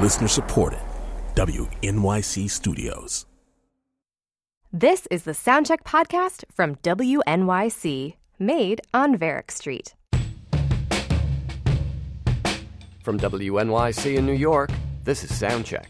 Listener supported. WNYC Studios. This is the Soundcheck podcast from WNYC, made on Varick Street. From WNYC in New York, this is Soundcheck.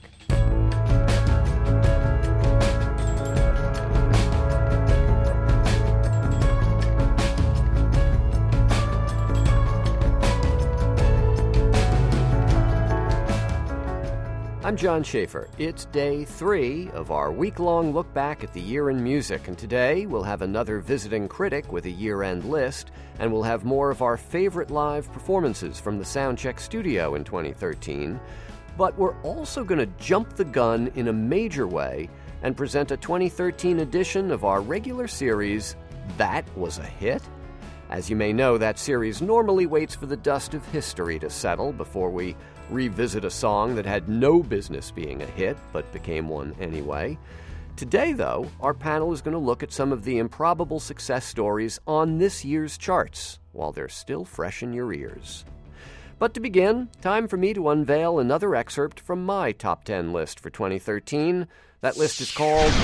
I'm John Schaefer. It's day 3 of our week-long look back at the year in music, and today we'll have another visiting critic with a year-end list, and we'll have more of our favorite live performances from the Soundcheck studio in 2013. But we're also going to jump the gun in a major way and present a 2013 edition of our regular series, That Was a Hit? As you may know, that series normally waits for the dust of history to settle before we revisit a song that had no business being a hit, but became one anyway. Today, though, our panel is going to look at some of the improbable success stories on this year's charts, while they're still fresh in your ears. But to begin, time for me to unveil another excerpt from my top 10 list for 2013. That list is called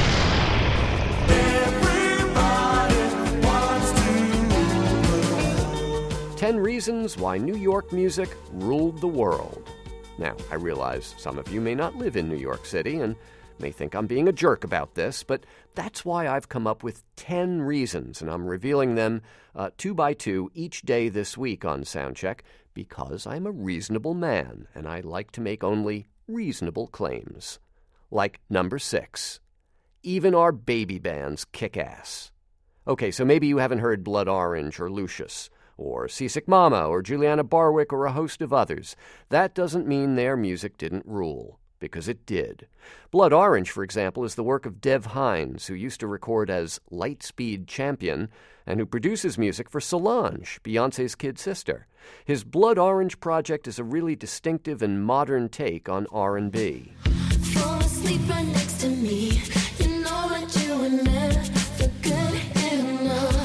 10 Reasons Why New York Music Ruled the World. Now, I realize some of you may not live in New York City and may think I'm being a jerk about this, but that's why I've come up with 10 reasons, and I'm revealing them 2 by 2 each day this week on Soundcheck, because I'm a reasonable man, and I like to make only reasonable claims. Like number 6, even our baby bands kick ass. Okay, so maybe you haven't heard Blood Orange or Lucius, or Seasick Mama, or Juliana Barwick, or a host of others. That doesn't mean their music didn't rule, because it did. Blood Orange, for example, is the work of Dev Hynes, who used to record as Lightspeed Champion, and who produces music for Solange, Beyoncé's kid sister. His Blood Orange project is a really distinctive and modern take on R&B. Fall asleep right next to me. You know what you were never good enough.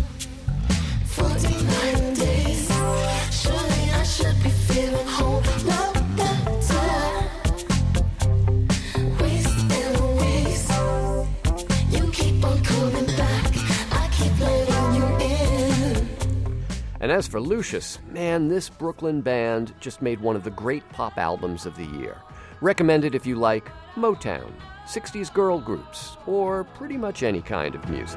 49 days. Surely I should be feeling whole. No better. Waste and waste. You keep on coming back. I keep letting you in. And as for Lucius, man, this Brooklyn band just made one of the great pop albums of the year. Recommended if you like Motown, 60s girl groups, or pretty much any kind of music.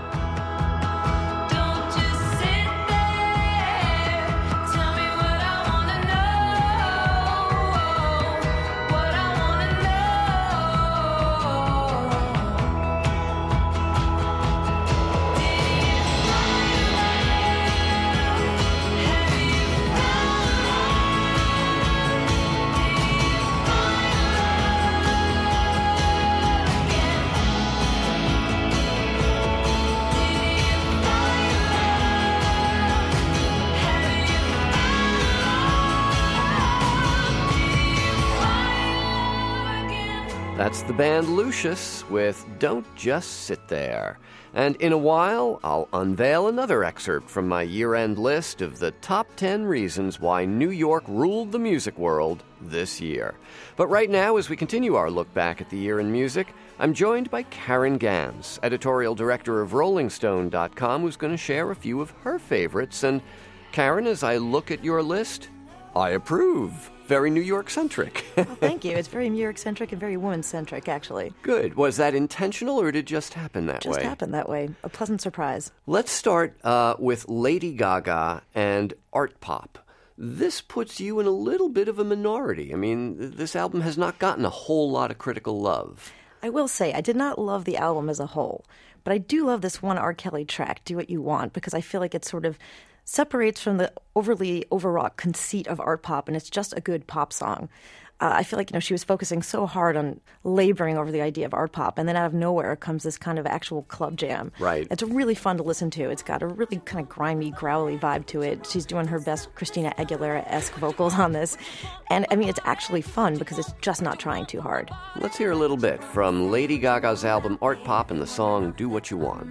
That's the band Lucius with Don't Just Sit There. And in a while, I'll unveil another excerpt from my year-end list of the top 10 reasons why New York ruled the music world this year. But right now, as we continue our look back at the year in music, I'm joined by Karen Gans, editorial director of RollingStone.com, who's going to share a few of her favorites. And Karen, as I look at your list, I approve. Very New York-centric. Well, thank you. It's very New York-centric and very woman-centric, actually. Good. Was that intentional, or did it just happen that way? Just happened that way. A pleasant surprise. Let's start with Lady Gaga and art pop. This puts you in a little bit of a minority. I mean, this album has not gotten a whole lot of critical love. I will say, I did not love the album as a whole, but I do love this one R. Kelly track, Do What You Want, because I feel like it sort of separates from the overly overwrought conceit of art pop, and it's just a good pop song. I feel like, she was focusing so hard on laboring over the idea of art pop, and then out of nowhere comes this kind of actual club jam. Right. It's really fun to listen to. It's got a really kind of grimy, growly vibe to it. She's doing her best Christina Aguilera-esque vocals on this. And, it's actually fun because it's just not trying too hard. Let's hear a little bit from Lady Gaga's album Art Pop and the song Do What You Want.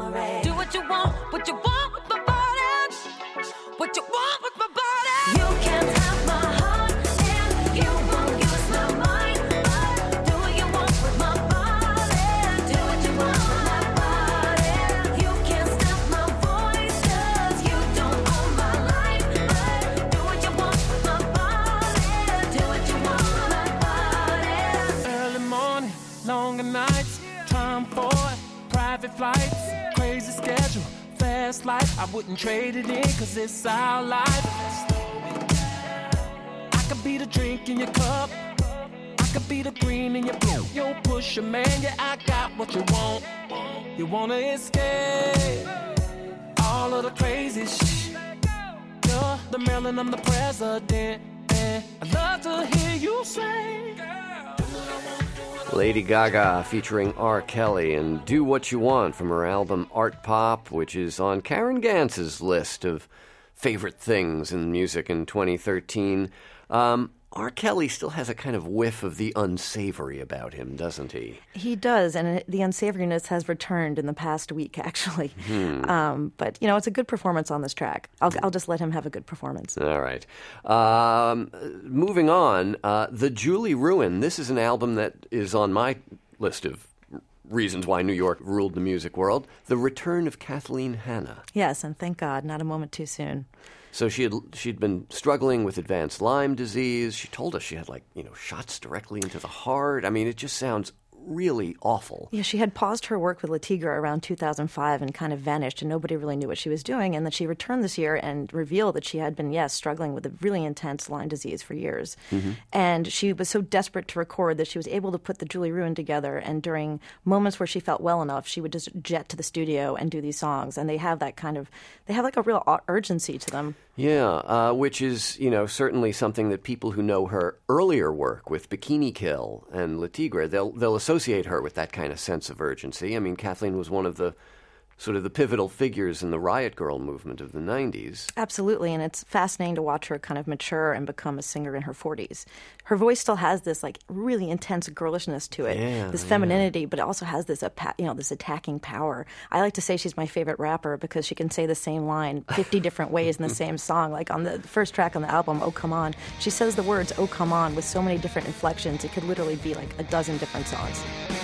Do what you want with my body. What you want with my body. You can't have my heart and you won't use my wouldn't trade it in, 'cause it's our life. I could be the drink in your cup, I could be the green in your blue. Yo, Pusha, man, yeah, I got what you want. You wanna escape all of the crazy shit. You're the Maryland, I'm the president, and I'd love to hear you say, Lady Gaga featuring R. Kelly and Do What You Want from her album Art Pop, which is on Karen Gantz's list of favorite things in music in 2013. R. Kelly still has a kind of whiff of the unsavory about him, doesn't he? He does, and the unsavoriness has returned in the past week, actually. But, you know, it's a good performance on this track. I'll just let him have a good performance. All right. Moving on, The Julie Ruin. This is an album that is on my list of reasons why New York ruled the music world. The Return of Kathleen Hanna. Yes, and thank God, not a moment too soon. So she'd been struggling with advanced Lyme disease. She told us she had, shots directly into the heart. I mean, it just sounds really awful. Yeah, she had paused her work with Le Tigre around 2005 and kind of vanished, and nobody really knew what she was doing. And then she returned this year and revealed that she had been, struggling with a really intense Lyme disease for years. Mm-hmm. And she was so desperate to record that she was able to put the Julie Ruin together. And during moments where she felt well enough, she would just jet to the studio and do these songs. And they have like a real urgency to them. Yeah, which is, certainly something that people who know her earlier work with Bikini Kill and Le Tigre, they'll associate her with that kind of sense of urgency. I mean, Kathleen was one of the pivotal figures in the Riot Girl movement of the 90s. Absolutely, and it's fascinating to watch her kind of mature and become a singer in her 40s. Her voice still has this really intense girlishness to it, this femininity, but it also has this this attacking power. I like to say she's my favorite rapper because she can say the same line 50 different ways in the same song. Like on the first track on the album, Oh Come On, she says the words "Oh Come On" with so many different inflections. It could literally be like a dozen different songs.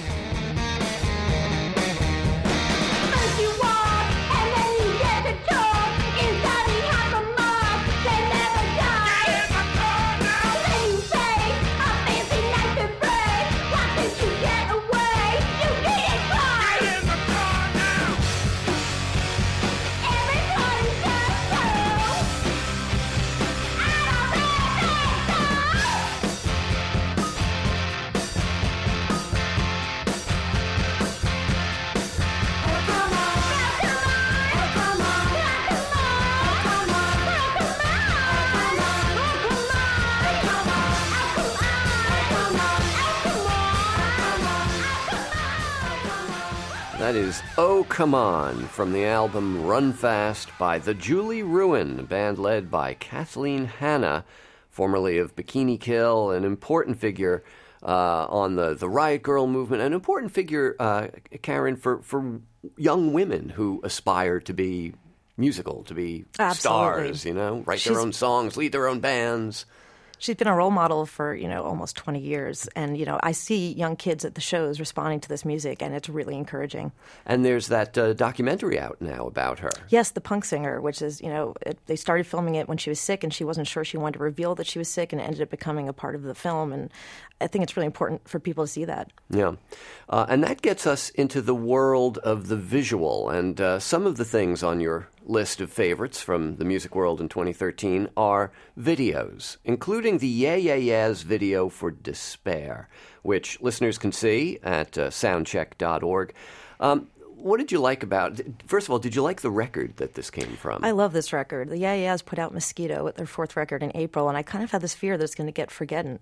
That is Oh Come On from the album Run Fast by The Julie Ruin, a band led by Kathleen Hanna, formerly of Bikini Kill, an important figure on the Riot Girl movement, an important figure, Karen, for young women who aspire to be musical, to be stars, write their own songs, lead their own bands. She's been a role model for, almost 20 years. And, I see young kids at the shows responding to this music, and it's really encouraging. And there's that documentary out now about her. Yes, The Punk Singer, which is, they started filming it when she was sick, and she wasn't sure she wanted to reveal that she was sick, and it ended up becoming a part of the film. And I think it's really important for people to see that. Yeah. And that gets us into the world of the visual. And some of the things on your list of favorites from the music world in 2013 are videos, including the Yeah Yeah Yeahs video for Despair, which listeners can see at soundcheck.org. What did you like about it? First of all, did you like the record that this came from? I love this record. The Yeah Yeahs put out Mosquito with their fourth record in April, and I kind of had this fear that it's going to get forgotten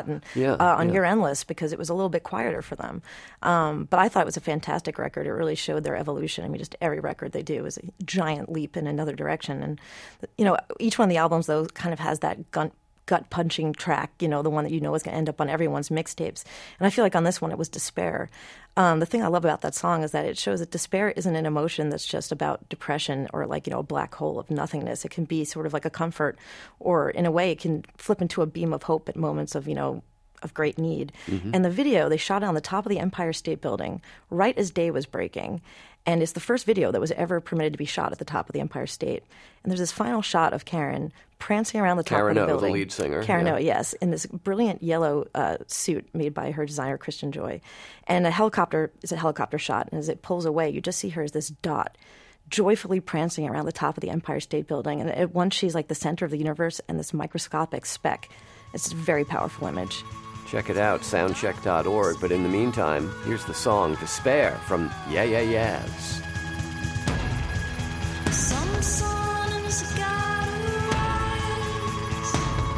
on Your Endless because it was a little bit quieter for them. But I thought it was a fantastic record. It really showed their evolution. I mean, just every record they do is a giant leap in another direction. And, each one of the albums, though, kind of has that gut-punching track, the one that is going to end up on everyone's mixtapes. And I feel like on this one it was Despair. The thing I love about that song is that it shows that despair isn't an emotion that's just about depression or a black hole of nothingness. It can be sort of like a comfort, or in a way it can flip into a beam of hope at moments of, of great need. Mm-hmm. And the video, they shot it on the top of the Empire State Building right as day was breaking. And it's the first video that was ever permitted to be shot at the top of the Empire State. And there's this final shot of Karen prancing around the top of the building. the lead singer. Karen O, yes, in this brilliant yellow suit made by her designer, Christian Joy. And it's a helicopter shot. And as it pulls away, you just see her as this dot joyfully prancing around the top of the Empire State Building. And at once she's like the center of the universe and this microscopic speck. It's a very powerful image. Check it out, soundcheck.org. But in the meantime, here's the song Despair from Yeah Yeah Yeahs. Some sun is gotta rise.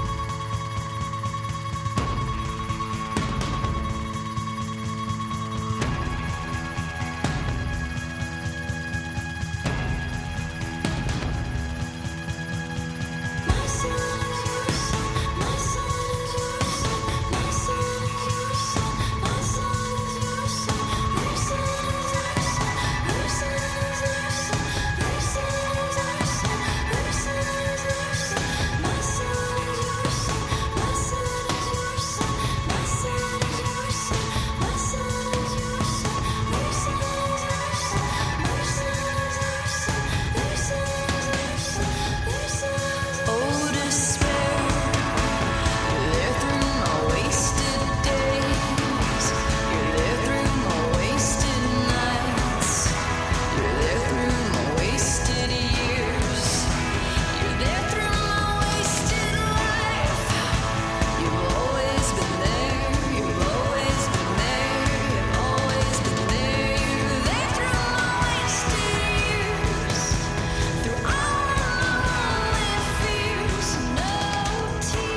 My sun is your sun, my sun is your sun, my sun is your sun, my sun is your sun, their sun is our sun, their sun is our sun, their sun is our sun, their sun is our sun, my sun is your sun, my sun is your son, my son is your son, my son is your son, their son is our son, their son is our son, their son is our son, their son is oh despair, you're there through my wasted days, you're there through my wasted nights, you're there through my wasted years, you're there through my wasted life. You've always been there, you've always been there, you've always been there, you're there through my wasted years, through all my fears, no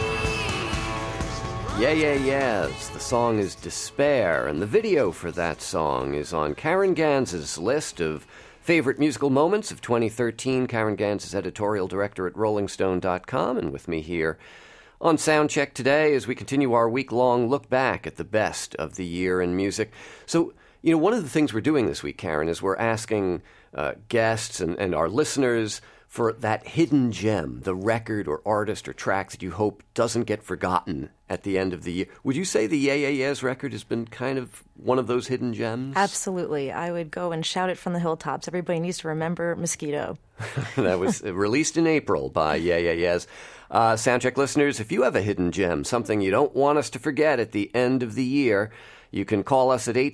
tears. Yeah Yeah Yeahs. The song is Despair, and the video for that song is on Karen Gans's list of favorite musical moments of 2013. Karen Gans is editorial director at RollingStone.com, and with me here on Soundcheck today as we continue our week-long look back at the best of the year in music. So, one of the things we're doing this week, Karen, is we're asking guests and our listeners for that hidden gem, the record or artist or track that you hope doesn't get forgotten at the end of the year. Would you say the Yeah Yeah Yeahs record has been kind of one of those hidden gems? Absolutely. I would go and shout it from the hilltops. Everybody needs to remember Mosquito. That was released in April by Yeah Yeah Yeahs. Soundcheck listeners, if you have a hidden gem, something you don't want us to forget at the end of the year, you can call us at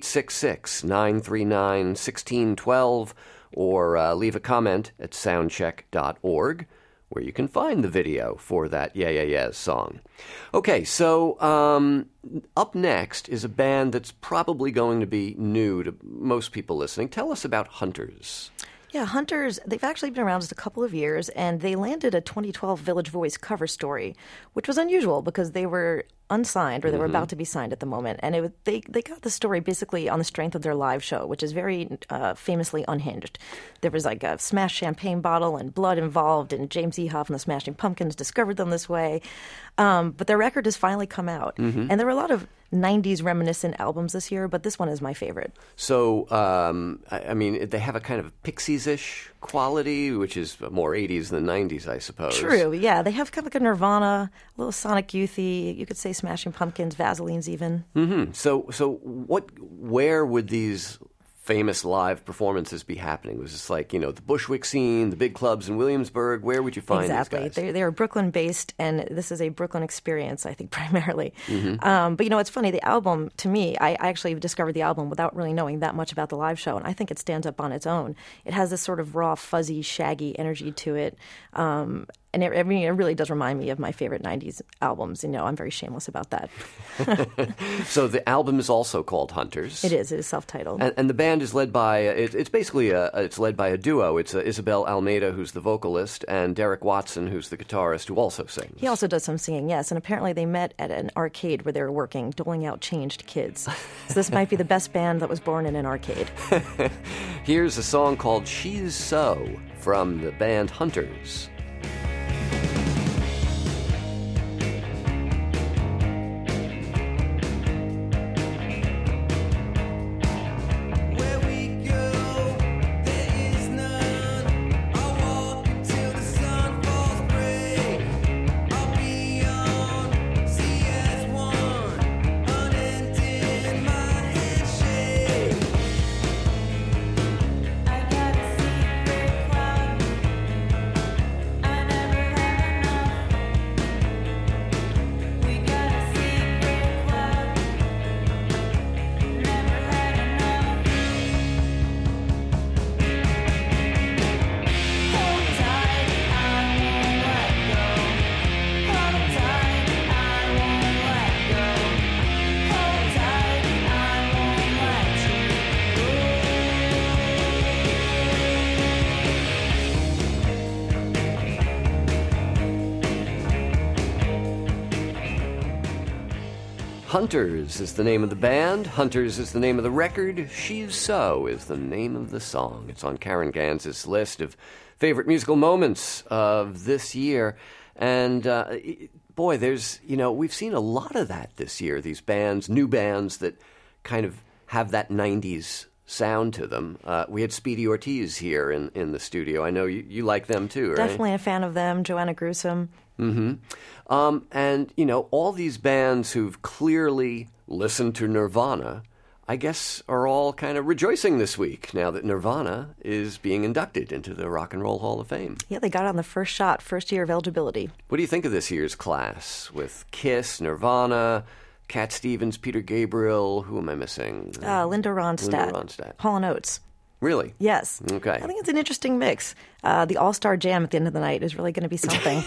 866-939-1612 or leave a comment at soundcheck.org, where you can find the video for that Yeah Yeah Yeahs song. Okay, so up next is a band that's probably going to be new to most people listening. Tell us about Hunters. Yeah, Hunters, they've actually been around just a couple of years, and they landed a 2012 Village Voice cover story, which was unusual because they were unsigned, or they were about to be signed at the moment. And they got the story basically on the strength of their live show, which is very famously unhinged. There was like a smashed champagne bottle and blood involved, and James Ehoff and the Smashing Pumpkins discovered them this way. But their record has finally come out. And there were a lot of 90s reminiscent albums this year, but this one is my favorite. So, I mean, they have a kind of Pixies-ish quality, which is more 80s than 90s, I suppose. True, yeah. They have kind of like a Nirvana, a little Sonic Youthy, you could say Smashing Pumpkins, Vaselines even. So where would these famous live performances be happening? Was this like, the Bushwick scene, the big clubs in Williamsburg? Where would you find these guys? They are Brooklyn-based, and this is a Brooklyn experience, I think, primarily. But, it's funny, the album, to me, I actually discovered the album without really knowing that much about the live show, and I think it stands up on its own. It has this sort of raw, fuzzy, shaggy energy to it. And it really does remind me of my favorite 90s albums. I'm very shameless about that. So the album is also called Hunters. It is self-titled. And the band is led by, it's basically it's led by a duo. It's Isabel Almeida, who's the vocalist, and Derek Watson, who's the guitarist, who also sings. He also does some singing, yes. And apparently they met at an arcade where they were working, doling out change to kids. So this might be the best band that was born in an arcade. Here's a song called She's So from the band Hunters. Hunters is the name of the band. Hunters is the name of the record. She's So is the name of the song. It's on Karen Gans's list of favorite musical moments of this year. And boy, we've seen a lot of that this year. These bands, new bands that kind of have that 90s sound to them. We had Speedy Ortiz here in the studio. I know you like them too, right? Definitely a fan of them. Joanna Gruesome. And, all these bands who've clearly listened to Nirvana, I guess, are all kind of rejoicing this week now that Nirvana is being inducted into the Rock and Roll Hall of Fame. Yeah, they got on the first shot, first year of eligibility. What do you think of this year's class with Kiss, Nirvana, Cat Stevens, Peter Gabriel? Who am I missing? Linda Ronstadt. Hall & Oates. Really? Yes. Okay. I think it's an interesting mix. The all-star jam at the end of the night is really going to be something.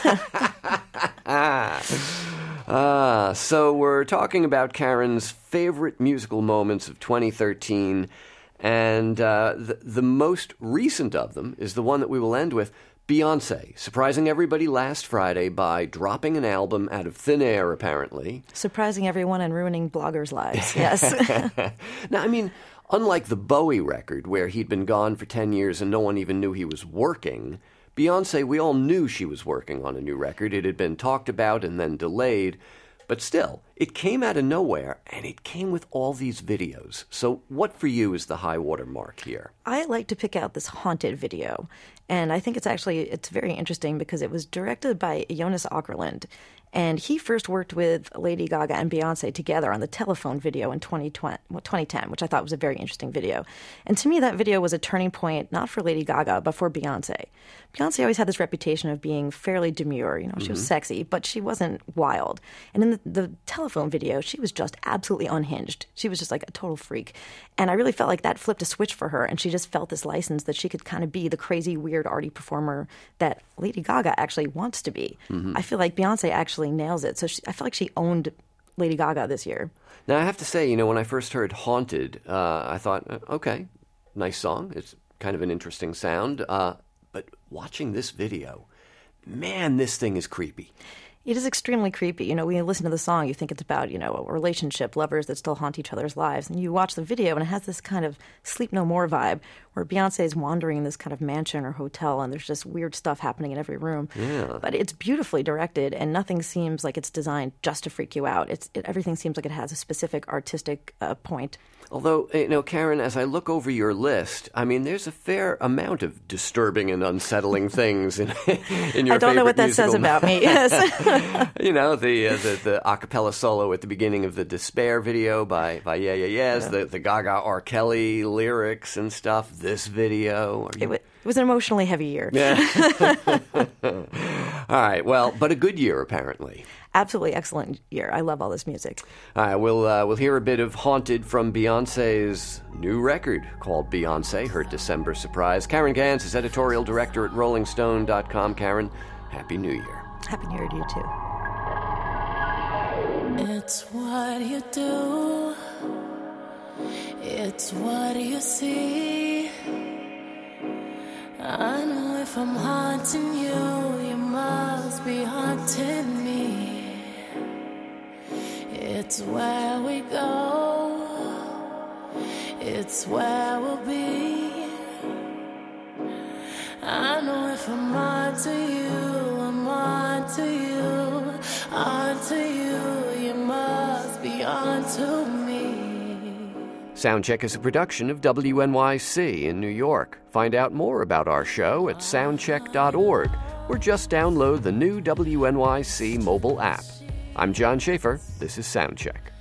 So we're talking about Karen's favorite musical moments of 2013, and the most recent of them is the one that we will end with, Beyoncé, surprising everybody last Friday by dropping an album out of thin air, apparently. Surprising everyone and ruining bloggers' lives, yes. Now, I mean, unlike the Bowie record, where he'd been gone for 10 years and no one even knew he was working, Beyoncé, we all knew she was working on a new record. It had been talked about and then delayed. But still, it came out of nowhere, and it came with all these videos. So what for you is the high water mark here? I like to pick out this Haunted video, and I think it's very interesting because it was directed by Jonas Åkerlund, and he first worked with Lady Gaga and Beyoncé together on the Telephone video in 2010, which I thought was a very interesting video. And to me, that video was a turning point, not for Lady Gaga, but for Beyoncé. Beyoncé always had this reputation of being fairly demure. She was sexy, but she wasn't wild. And in the Telephone video, she was just absolutely unhinged. She was just like a total freak. And I really felt like that flipped a switch for her, and she just felt this license that she could kind of be the crazy, weird, arty performer that Lady Gaga actually wants to be. I feel like Beyoncé actually nails it. So I feel like she owned Lady Gaga this year. Now, I have to say, when I first heard Haunted, I thought, okay, nice song. It's kind of an interesting sound. But watching this video, man, this thing is creepy. It is extremely creepy. When you listen to the song, you think it's about, a relationship, lovers that still haunt each other's lives. And you watch the video, and it has this kind of Sleep No More vibe, where Beyoncé is wandering in this kind of mansion or hotel, and there's just weird stuff happening in every room. Yeah. But it's beautifully directed, and nothing seems like it's designed just to freak you out. Everything seems like it has a specific artistic point. Although, Karen, as I look over your list, I mean, there's a fair amount of disturbing and unsettling things in your favorite I don't know what that says about me, yes. The a cappella solo at the beginning of the Despair video by Yeah Yeah Yeahs, the Gaga R. Kelly lyrics and stuff, this video. It was an emotionally heavy year. Yeah. All right, well, but a good year, apparently. Absolutely excellent year. I love all this music. All right, we'll hear a bit of Haunted from Beyoncé's new record called Beyoncé, her December surprise. Karen Gans is editorial director at RollingStone.com. Karen, Happy New Year. Happy New Year to you, too. It's what you do, it's what you see. I know if I'm haunting you, you must be haunting me. It's where we go, it's where we'll be. I know if I'm onto you, I'm onto you, onto you, you must be onto me. Soundcheck is a production of WNYC in New York. Find out more about our show at soundcheck.org or just download the new WNYC mobile app. I'm John Schaefer. This is Soundcheck.